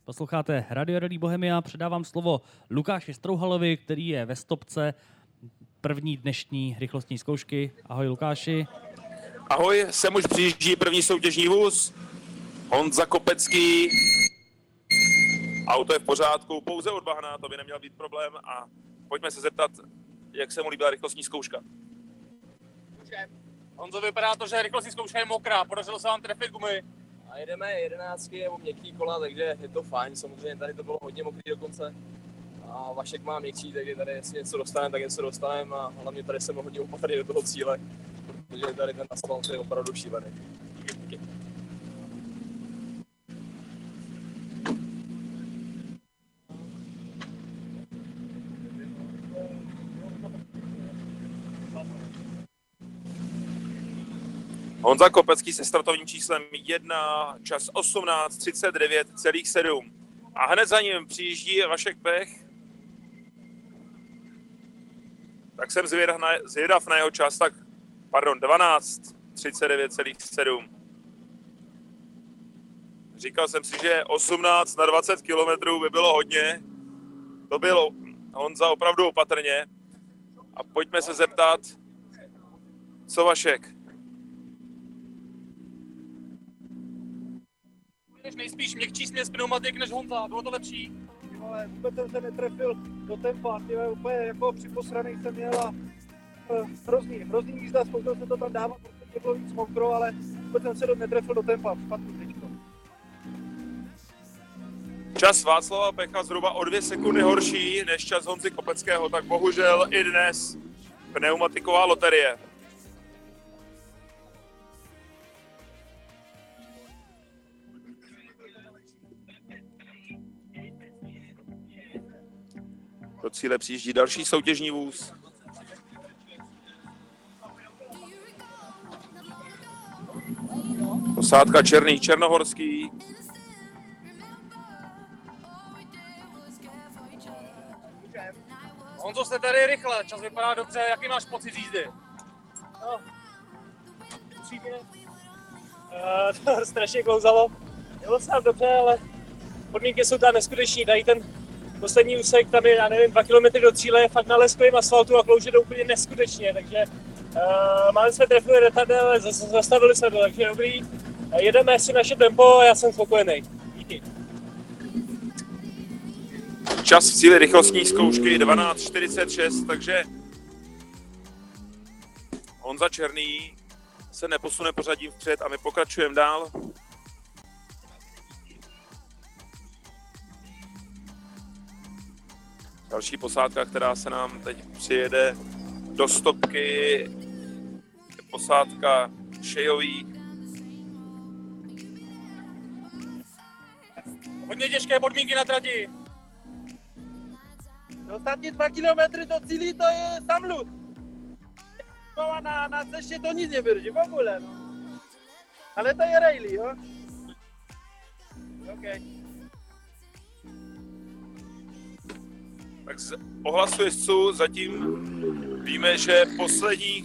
Posloucháte Radio Rally Bohemia, předávám slovo Lukáši Strouhalovi, který je ve stopce první dnešní rychlostní zkoušky. Ahoj Lukáši. Ahoj, sem už přijíždí první soutěžní vůz. Honza Kopecký. Auto je v pořádku, pouze odbahná, to by neměl být problém. A pojďme se zeptat, jak se mu líbila rychlostní zkouška. Honzo, vypadá to, že rychlostní zkouška je mokrá, podařilo se vám trefit gumy. A jedeme 11 nebo měkký kola, takže je to fajn. Samozřejmě tady to bylo hodně mokrý dokonce. A Vašek má měkčí, takže tady jestli něco dostaneme, tak něco dostaneme. A hlavně tady jsem hodně opatrný do toho cíle, protože tady ten asfalt je opravdu šílený. Díky. Honza Kopecký se startovním číslem 1, čas 18:39,7. A hned za ním přijíždí Vašek Pech. Tak jsem zvědav na jeho čas, 12:39,7. Říkal jsem si, že 18 na 20 km by bylo hodně. To bylo Honza opravdu opatrně. A pojďme se zeptat, co Vašek? Nejspíš měkčí směs pneumatik než Honza, bylo to lepší. Ale vůbec jsem se netrefil do tempa, úplně jako připosranej jsem měl a hrozný jízda, zkoušel jsem to tam dávat, protože bylo víc mokro, ale vůbec jsem se netrefil do tempa, špatný teďko. Čas Václava Pecha zhruba o 2 sekundy horší než čas Honzy Kopeckého, tak bohužel i dnes pneumatiková loterie. Do cíle přijíždí další soutěžní vůz. Posádka Černý Černohorský. Honzo, jste tady rychle, čas vypadá dobře, jaký máš pocit z jízdy? No, upřímně, to strašně klouzalo. Jelo jsem dobře, ale podmínky jsou tam neskuteční. Tady ten poslední úsek, tam je, já nevím, 2 km do cíle, je fakt na leskovém asfaltu a klouže to úplně neskutečně, takže máme jsme trefili retardé, ale zastavili jsme to, takže dobrý. Jedeme si naše tempo a já jsem spokojený. Díky. Čas v cíli rychlostní zkoušky 12:46, takže Honza Černý se neposune pořadím vpřed a my pokračujeme dál. Další posádka, která se nám teď přijede do stopky, je posádka Šejový. Hodně těžké podmínky na trati. Ostatní 2 km do cílí to je samlut. Na cestě to nic nevydrží, v ogóle, no. Ale to je rally, jo? OK. Tak z ohlasu jezdců zatím víme, že poslední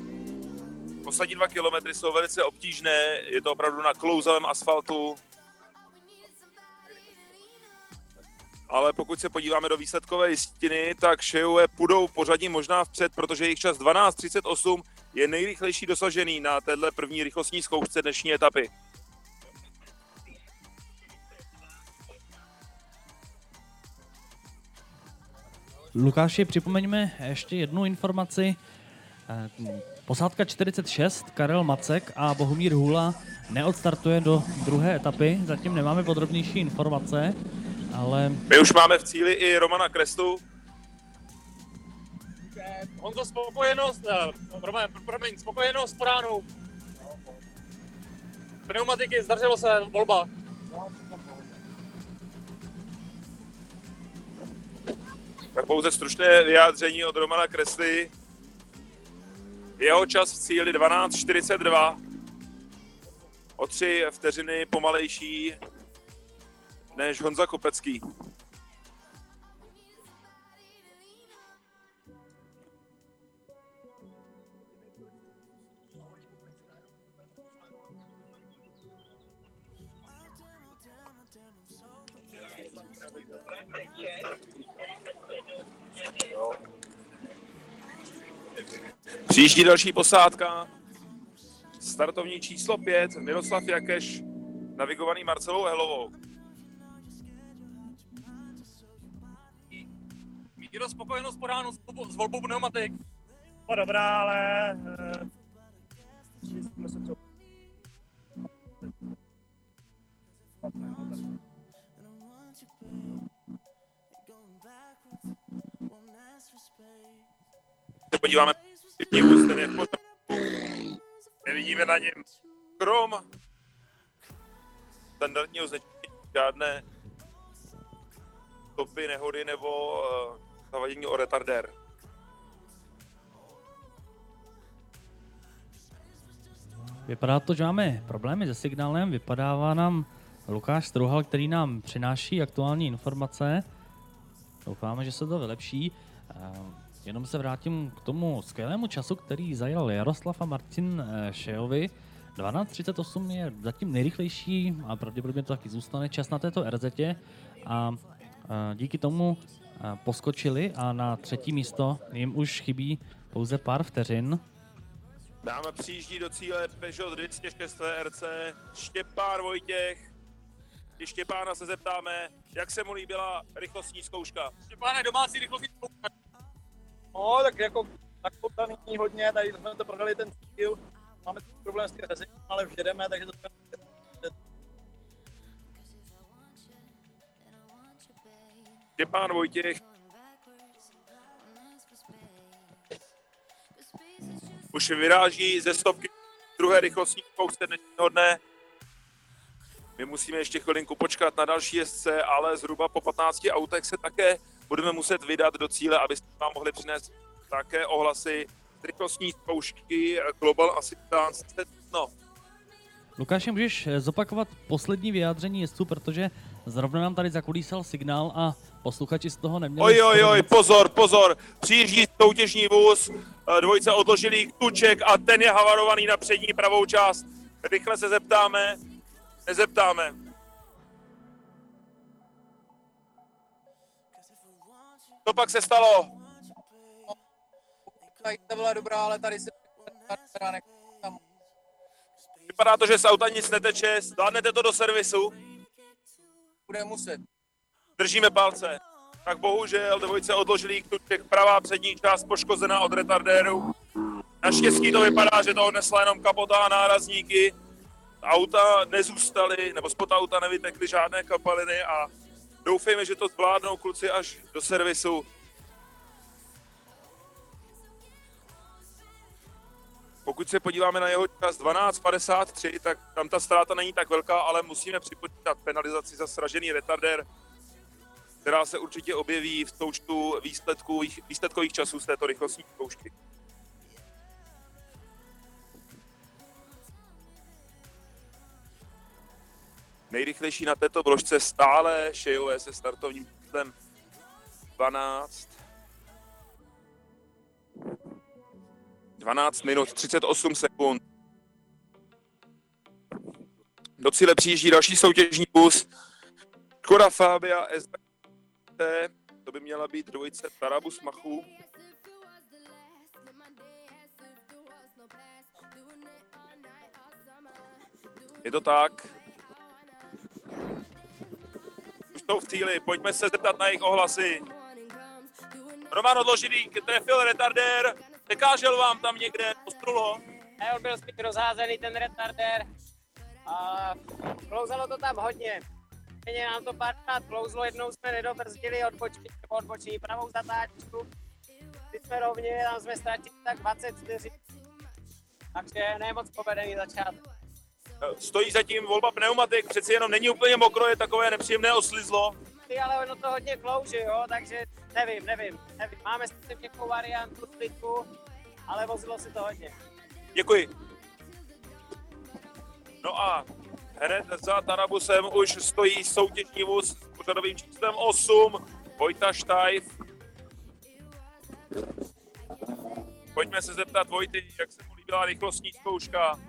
2 kilometry jsou velice obtížné, je to opravdu na klouzavém asfaltu. Ale pokud se podíváme do výsledkové listiny, tak Šejové půjdou pořadí možná vpřed, protože jejich čas 12:38 je nejrychlejší dosažený na téhle první rychlostní zkoušce dnešní etapy. Lukáši, připomeňme ještě jednu informaci. Posádka 46, Karel Macek a Bohumír Hůla neodstartuje do druhé etapy. Zatím nemáme podrobnější informace, ale... My už máme v cíli i Romana Krestu. Honzo, spokojenost po ránu. Pneumatiky, zdařilo se, volba. Tak pouze stručné vyjádření od Romana Kresly. Jeho čas v cíli 12:42. O 3 vteřiny pomalejší než Honza Kopecký. Přijíždí další posádka. Startovní číslo 5, Miroslav Jakeš, navigovaný Marcelou Helovou. Míro, spokojenost po ránu s volbou pneumatik. No dobrá, ale... jsme se co... Se podíváme, ten je v pořádku. Nevidíme na něm krom standardního značení, žádné stopy, nehody nebo zavadění o retardér. Vypadá to, že máme problémy se signálem, vypadává nám Lukáš Strouhal, který nám přináší aktuální informace. Doufáme, že se to vylepší. Jenom se vrátím k tomu skvělému času, který zajel Jaroslav a Martin Šejovi. 12.38 je zatím nejrychlejší a pravděpodobně to taky zůstane čas na této RZ-tě a díky tomu poskočili a na třetí místo jim už chybí pouze pár vteřin. Dáma přijíždí do cíle Peugeot 206 VRC, Štěpán Vojtěch. Štěpána se zeptáme, jak se mu líbila rychlostní zkouška. Štěpáne, domácí rychlostní zkouška. No, tak jako nakoukaný hodně, tady jsme to prodali ten cíl. Máme problém s tím rezení, ale už jedeme, takže to Štěpán Vojtěch už vyráží ze stopky druhé rychlostní zkoušce dnešního dne. My musíme ještě chvilinku počkat na další jezdce, ale zhruba po 15 autech se také budeme muset vydat do cíle, abyste vám mohli přinést také ohlasy rychlostní zkoušky Global Assistance. No. Lukáši, můžeš zopakovat poslední vyjádření jezdců, protože zrovna nám tady zakulísal signál a posluchači z toho neměli... Oj, pozor, přijíždí soutěžní vůz, dvojice odložili Tuček a ten je havarovaný na přední pravou část. Rychle se nezeptáme. Co pak se stalo? Tady to byla dobrá, ale tady se tam. Vypadá to, že z auta nic neteče, zvládnete to do servisu? Bude muset. Držíme palce. Tak bohužel dvojice odložili Tuček, pravá přední část poškozená od retardéru. Naštěstí to vypadá, že to odnesla jenom kapota a nárazníky. Auta nezůstaly, nebo spod auta nevytekly žádné kapaliny a doufejme, že to zvládnou kluci až do servisu. Pokud se podíváme na jeho čas 12.53, tak tam ta ztráta není tak velká, ale musíme připočítat penalizaci za sražený retardér, která se určitě objeví v součtu výsledkových časů z této rychlostní zkoušky. Nejrychlejší na této vložce stále Šejové se startovním číslem 12 minut 38 sekund. Do cíle přijíždí další soutěžní vůz Škoda Fabia ST. To by měla být dvojice Tarabus Machů. Je to tak. Už jsou v cíli, pojďme se zeptat na jejich ohlasy. Roman Odložilý trefil retardér, překážel vám tam někde, postrul ho? Ne, on byl spíš rozházený ten retardér a klouzalo to tam hodně. Stejně nám to párkrát klouzlo, jednou jsme nedobrzdili odbočení pravou zatáčku. Teď jsme rovně, tam jsme ztratili tak 24. Takže ne moc povedený začátek. Stojí zatím volba pneumatik, přeci jenom není úplně mokro, je takové nepříjemné oslizlo. Ale ono to hodně klouže, jo, takže nevím. Máme sice nějakou variantu splitku, ale vozilo se to hodně. Děkuji. No a hned za Tarabusem už stojí soutěžní vůz s pořadovým číslem 8, Vojta Štajf. Pojďme se zeptat Vojty, jak se mu líbila rychlostní zkouška.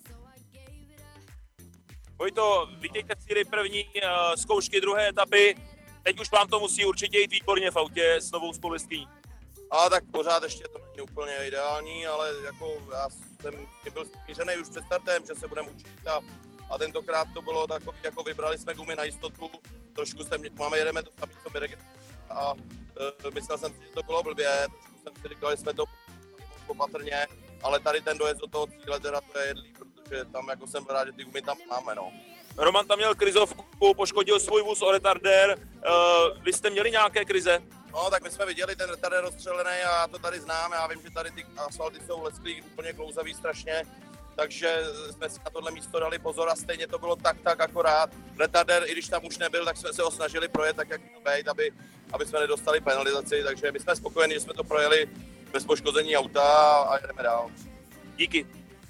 Vojto, vítejte v cíli první zkoušky druhé etapy. teď už vám to musí určitě jít výborně v autě s novou spolustkyní. A tak pořád ještě to není úplně ideální, ale jako já jsem byl smířený už před startem, že se budeme učit a tentokrát to bylo takový, jako vybrali jsme gumy na jistotu, trošku jedeme to samé, co my a myslel jsem si, že to bylo blbě, trošku jsem si říkal, že jsme to opatrně, ale tady ten dojezd do toho cíle teda to je jedlý, protože tam jako jsem rád, že ty gumy tam máme, no. Roman tam měl krizovku, poškodil svůj vůz o retardér, vy jste měli nějaké krize? No, tak my jsme viděli ten retardér rozstřelený a já to tady znám, já vím, že tady ty asfalty jsou lesklý, úplně klouzavý strašně, takže jsme si na tohle místo dali pozor a stejně to bylo tak akorát. Retardér, i když tam už nebyl, tak jsme se ho snažili projet tak, jak měl být, aby jsme nedostali penalizaci, takže my jsme spokojeni, že jsme to projeli bez poškození auta a jedeme dál. Díky.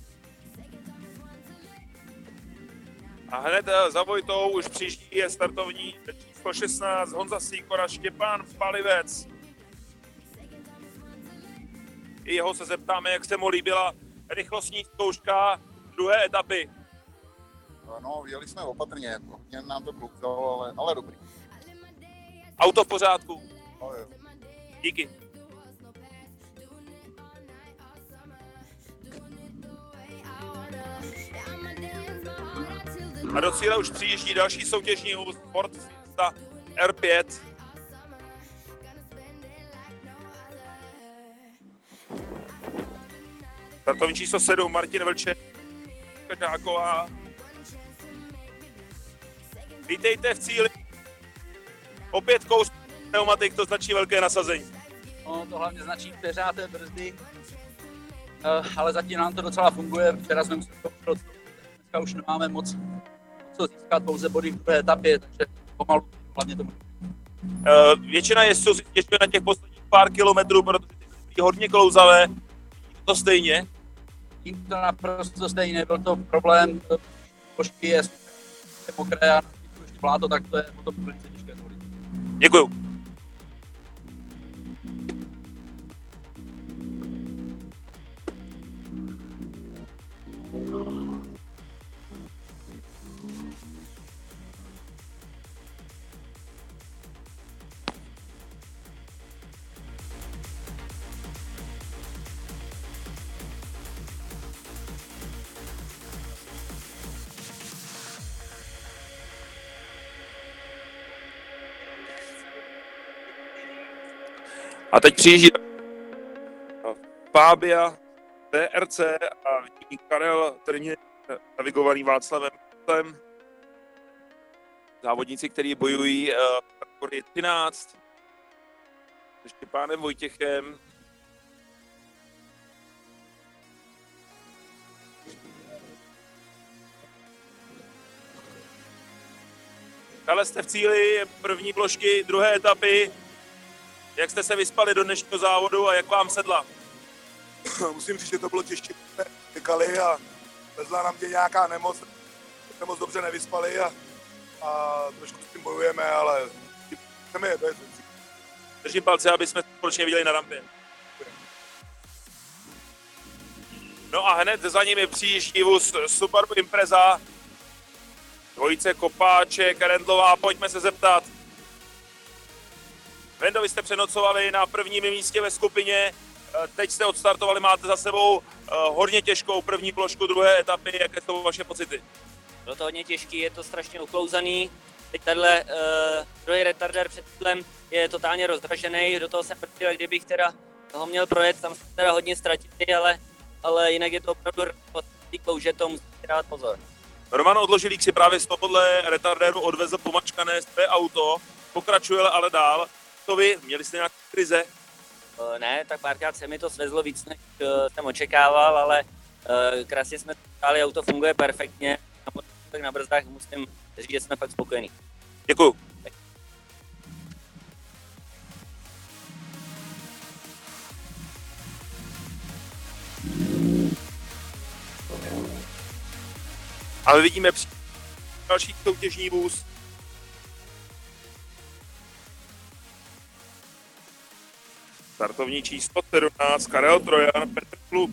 A hned za Vojtou už příští je startovní číslo 16 Honza Sýkora, Štěpán Palivec. I jeho se zeptáme, jak se mu líbila rychlostní zkouška druhé etapy. No, jeli jsme opatrně, hodně nám to klouzalo, ale dobrý. Auto v pořádku? No, jo. Díky. A do cíle už přijíždí další soutěžní vůz Ford Fiesta R5. Startovní číslo 7 Martin Vlček, Žáková. Vítejte v cíli. Opět kous pneumatik, to značí velké nasazení. No, to hlavně značí peřáté brzdy, ale zatím nám to docela funguje. Včera jsme museli dneska už nemáme moc co získat, pouze body v druhé etapě, takže pomalu hlavně tomu. Většina jezdců si těžuje na těch posledních pár kilometrů, protože ty hodně klouzavé. To stejně? Tím to naprosto stejně, byl to problém, pošky je mokré a už vláto, tak to je potom velice těžké zvolit. Děkuju. A teď přijíždí Fabia, TRC a Karel Trně, navigovaný Václavem. Závodníci, kteří bojují v kategorii 13 se Štěpánem Vojtěchem. Ale jste v cíli první vložky druhé etapy. Jak jste se vyspali do dnešního závodu a jak vám sedla? Musím říct, že to bylo těžké. Tykali a vezla nám tě nějaká nemoc. Jsme moc dobře nevyspali a trošku s tím bojujeme, ale chceme je, to je to. Držím palce, aby jsme společně viděli na rampě. No a hned za nimi přijíždí vůz Subaru Impreza. Dvojice Kopáček, Rendlová, pojďme se zeptat. Vendo, vy jste přenocovali na prvním místě ve skupině, teď jste odstartovali, máte za sebou hodně těžkou první plošku druhé etapy, jaké jsou vaše pocity? Bylo to hodně těžký, je to strašně uklouzaný, teď tenhle druhý retardér před cílem je totálně rozdražený, do toho jsem prtil, kdybych teda toho měl projet, tam jsem teda hodně ztratil, ale jinak je to opravdu klouže, to musíte dát pozor. Roman Odložilík si právě z tohohle retardéru odvezl pomačkané své auto, pokračuje ale dál. To vy, měli jste nějaké krize? Ne, tak párkrát se mi to svezlo víc, než jsem očekával, ale krásně jsme stáli, auto funguje perfektně, tak na brzdách musím říct, že jsme fakt spokojení. Děkuju. A my vidíme další soutěžní vůz. Startovní číslo 17, Karel Trojan, Petr Klub.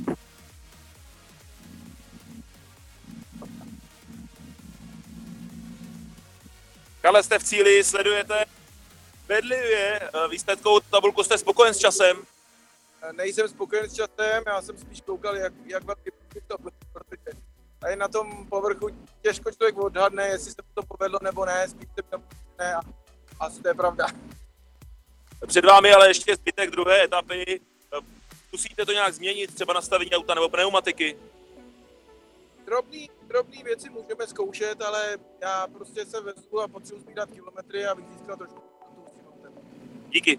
Karle, jste v cíli, sledujete bedlivě výsledkovou tabulku. Jste spokojen s časem? Nejsem spokojen s časem, já jsem spíš koukal, jak velký to bude, protože tady na tom povrchu těžko člověk odhadne, jestli se to povedlo nebo ne, spíš se to ne a asi to je pravda. Před vámi ale ještě zbytek druhé etapy. Musíte to nějak změnit, třeba nastavení auta nebo pneumatiky? Drobný věci můžeme zkoušet, ale já prostě se vezmu a potřebuji sbírat kilometry, abych získal trošku tu. Díky.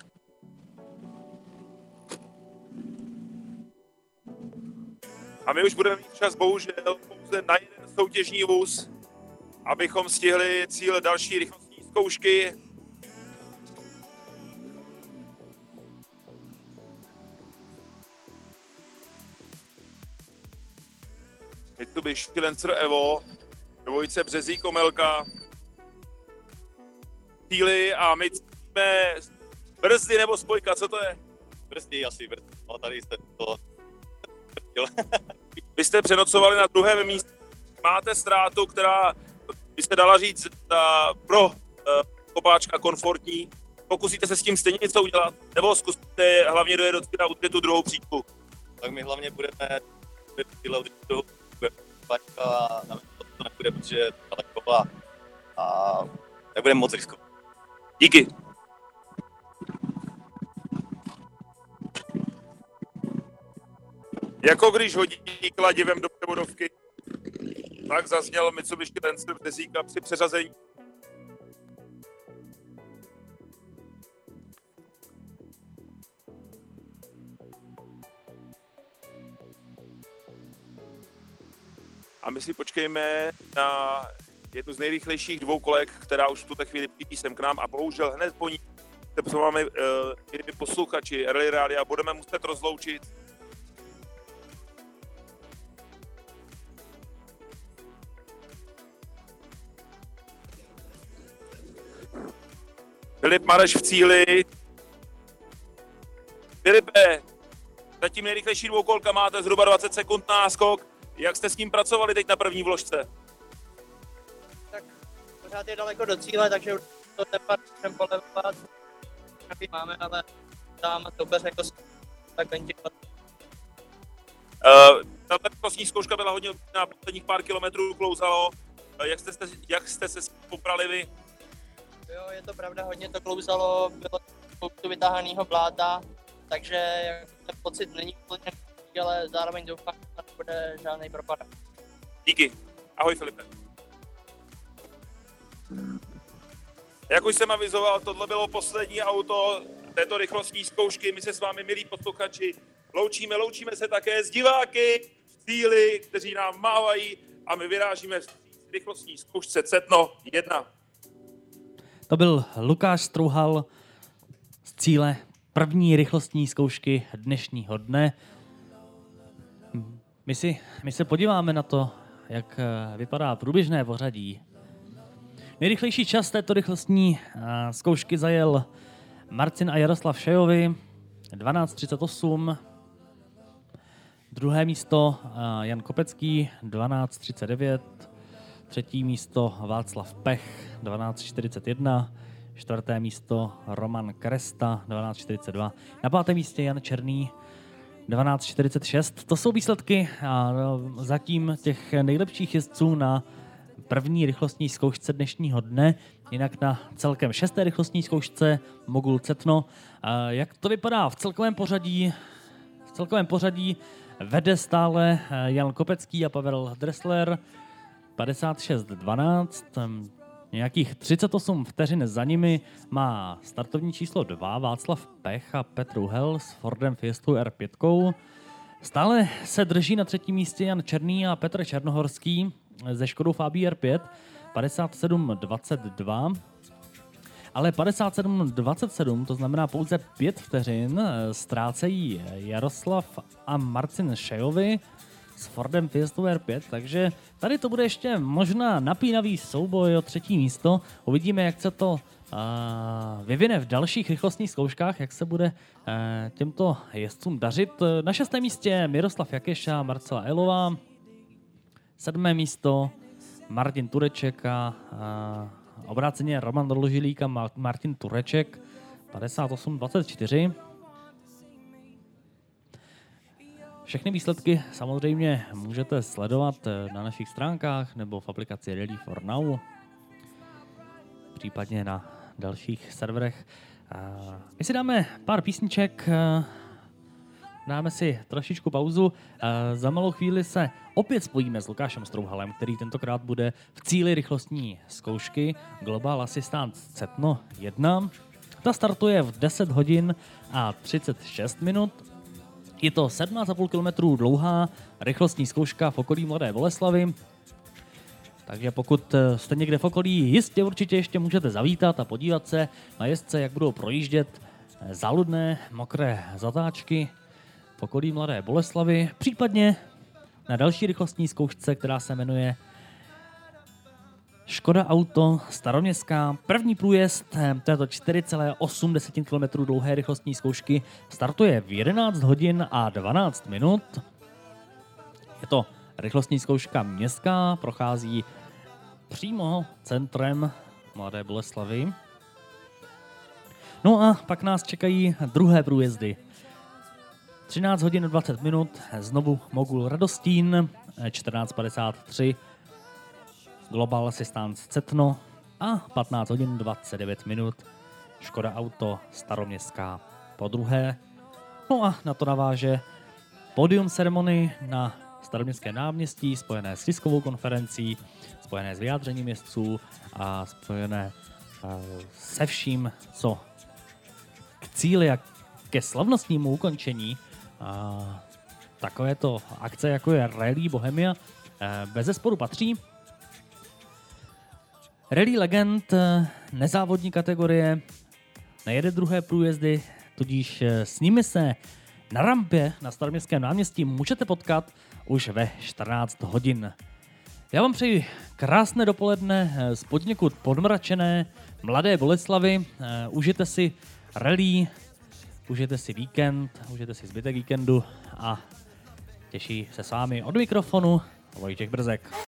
A my už budeme mít čas bohužel pouze na jeden soutěžní vůz, abychom stihli cíl další rychlostní zkoušky. Mitsubishi Lancer Evo, dvojice Březík Omelka. Cíly a my cítíme brzdy nebo spojka, co to je? Brzdy asi, no tady jste to... Vy jste přenocovali na druhém místě, máte ztrátu, která byste dala říct pro kopáčka komfortní. Pokusíte se s tím stejně něco udělat, nebo zkusíte hlavně dojet do cíle a tu druhou příčku? Tak my hlavně budeme tyhle druhou kopáčka a to nebude, protože je daleko a nebudeme moc riskovat. Díky. Jako když hodí kladivem do převodovky, tak zazněl Mitsubishi Lancer Březíka při přeřazení. A my si počkejme na jednu z nejrychlejších dvoukolek, která už v tuto chvíli přijde sem k nám a bohužel hned po ní se máme posluchači Rally Rádia, budeme muset rozloučit. Filip Mareš v cíli. Filipe, zatím nejrychlejší dvoukolka, máte zhruba 20 sekund náskok. Jak jste s tím pracovali teď na první vložce? Tak pořád je daleko do cíle, takže to tepat můžeme polevovat. Máme, ale dáváme to bez jako tak ventilovat. Ta rychlostní zkouška byla hodně na posledních pár kilometrů klouzalo. Jak jste se poprali vy? Jo, je to pravda, hodně to klouzalo, bylo spoustu vytáhanýho bláta, takže ten pocit není úplně, ale zároveň doufám, že to nebude žádný propad. Díky. Ahoj Filipe. Jak už jsem avizoval, tohle bylo poslední auto této rychlostní zkoušky. My se s vámi, milí posluchači, loučíme se také s diváky v cíli, kteří nám mávají a my vyrážíme v rychlostní zkoušce Cetno 1. To byl Lukáš Strouhal z cíle první rychlostní zkoušky dnešního dne. My se podíváme na to, jak vypadá průběžné pořadí. Nejrychlejší čas této rychlostní zkoušky zajel Marcin a Jaroslav Šejovi 12.38. Druhé místo Jan Kopecký 12.39. Třetí místo Václav Pech 12.41. Čtvrté místo Roman Kresta 12.42. Na pátém místě Jan Černý 12.46. To jsou výsledky zatím těch nejlepších jezdců na první rychlostní zkoušce dnešního dne. Jinak na celkem 6. rychlostní zkoušce Mogul Cetno. Jak to vypadá v celkovém pořadí? V celkovém pořadí vede stále Jan Kopecký a Pavel Dressler 56.12. Nějakých 38 vteřin za nimi má startovní číslo 2 Václav Pech a Petr Uhel s Fordem Fiestou R5. Stále se drží na třetím místě Jan Černý a Petr Černohorský ze Škodou Fabie R5 57.22. Ale 57.27, to znamená pouze 5 vteřin, ztrácejí Jaroslav a Marcin Šejovi s Fordem Fiestou R5, takže tady to bude ještě možná napínavý souboj o třetí místo. Uvidíme, jak se to vyvine v dalších rychlostních zkouškách, jak se bude těmto jezdcům dařit. Na 6. místě Miroslav Jakeš a Marcela Elová. 7. místo Martin Tureček a obráceně Roman Doložilík a Martin Tureček 58-24. Všechny výsledky samozřejmě můžete sledovat na našich stránkách nebo v aplikaci Ready for Now, případně na dalších serverech. My si dáme pár písniček, dáme si trošičku pauzu. Za malou chvíli se opět spojíme s Lukášem Strouhalem, který tentokrát bude v cíli rychlostní zkoušky Global Assistance Cetno 1. Ta startuje v 10 hodin a 36 minut. Je to 17,5 km dlouhá rychlostní zkouška v okolí Mladé Boleslavi. Takže pokud jste někde v okolí, jistě určitě ještě můžete zavítat a podívat se na jezdce, jak budou projíždět záludné, mokré zatáčky v okolí Mladé Boleslavy, případně na další rychlostní zkoušce, která se jmenuje Škoda Auto Staroměstská. První průjezd této 4,8 km dlouhé rychlostní zkoušky startuje v 11 hodin a 12 minut. Je to rychlostní zkouška městská, prochází přímo centrem Mladé Boleslavy. No a pak nás čekají druhé průjezdy. 13 hodin 20 minut, znovu Mogul Radostín, 14:53 Global Assistance Cetno a 15 hodin 29 minut Škoda Auto Staroměstská po druhé. No a na to naváže podium ceremony na Staroměstském náměstí, spojené s tiskovou konferencí, spojené s vyjádřením jezdců a spojené se vším, co k cíli a ke slavnostnímu ukončení takovéto akce, jako je Rally Bohemia, bezesporu patří. Rally Legend, nezávodní kategorie, nejede druhé průjezdy, tudíž s nimi se na rampě na Staroměstském náměstí můžete potkat už ve 14 hodin. Já vám přeji krásné dopoledne z poněkud podmračené Mladé Boleslavy. Užijte si rally, užijte si víkend, užijte si zbytek víkendu a těší se s vámi od mikrofonu Vojtěch Brzek.